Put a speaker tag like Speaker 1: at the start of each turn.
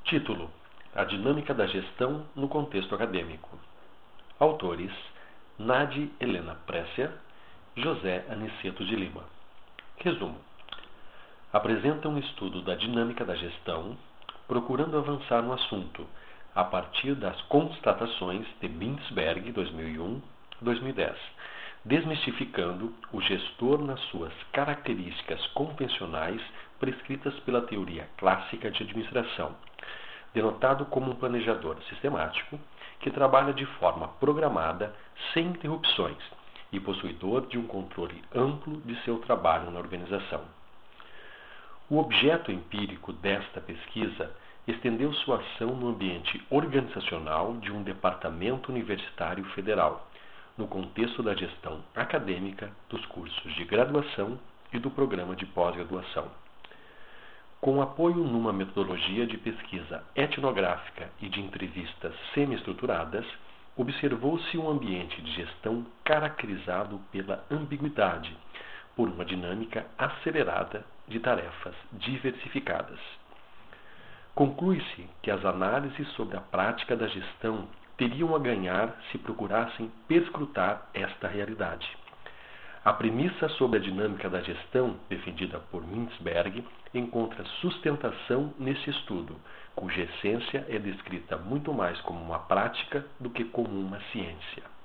Speaker 1: Título: A dinâmica da gestão no contexto acadêmico. Autores: Nadi Helena Pressia, José Aniceto de Lima. Resumo: apresenta um estudo da dinâmica da gestão, procurando avançar no assunto a partir das constatações de Binsberg, 2001-2010, desmistificando o gestor nas suas características convencionais prescritas pela teoria clássica de administração, denotado como um planejador sistemático que trabalha de forma programada, sem interrupções, e possuidor de um controle amplo de seu trabalho na organização. O objeto empírico desta pesquisa estendeu sua ação no ambiente organizacional de um departamento universitário federal, no contexto da gestão acadêmica dos cursos de graduação e do programa de pós-graduação. Com apoio numa metodologia de pesquisa etnográfica e de entrevistas semi-estruturadas, observou-se um ambiente de gestão caracterizado pela ambiguidade, por uma dinâmica acelerada de tarefas diversificadas. Conclui-se que as análises sobre a prática da gestão teriam a ganhar se procurassem perscrutar esta realidade. A premissa sobre a dinâmica da gestão, defendida por Binsberg, encontra sustentação nesse estudo, cuja essência é descrita muito mais como uma prática do que como uma ciência.